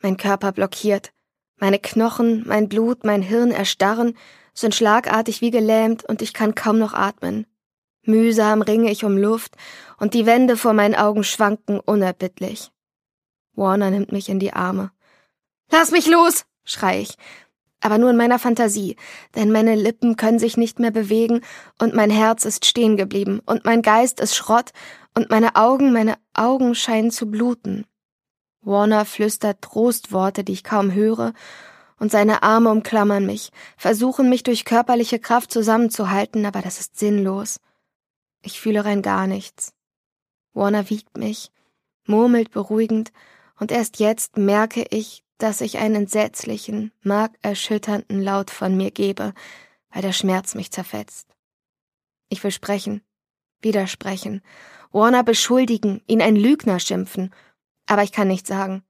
Mein Körper blockiert. Meine Knochen, mein Blut, mein Hirn erstarren, sind schlagartig wie gelähmt und ich kann kaum noch atmen. Mühsam ringe ich um Luft und die Wände vor meinen Augen schwanken unerbittlich. Warner nimmt mich in die Arme. »Lass mich los!« schrei ich. Aber nur in meiner Fantasie, denn meine Lippen können sich nicht mehr bewegen und mein Herz ist stehen geblieben und mein Geist ist Schrott und meine Augen scheinen zu bluten. Warner flüstert Trostworte, die ich kaum höre, und seine Arme umklammern mich, versuchen mich durch körperliche Kraft zusammenzuhalten, aber das ist sinnlos. Ich fühle rein gar nichts. Warner wiegt mich, murmelt beruhigend, und erst jetzt merke ich, dass ich einen entsetzlichen, markerschütternden Laut von mir gebe, weil der Schmerz mich zerfetzt. Ich will sprechen, widersprechen, Warner beschuldigen, ihn ein Lügner schimpfen, aber ich kann nichts sagen.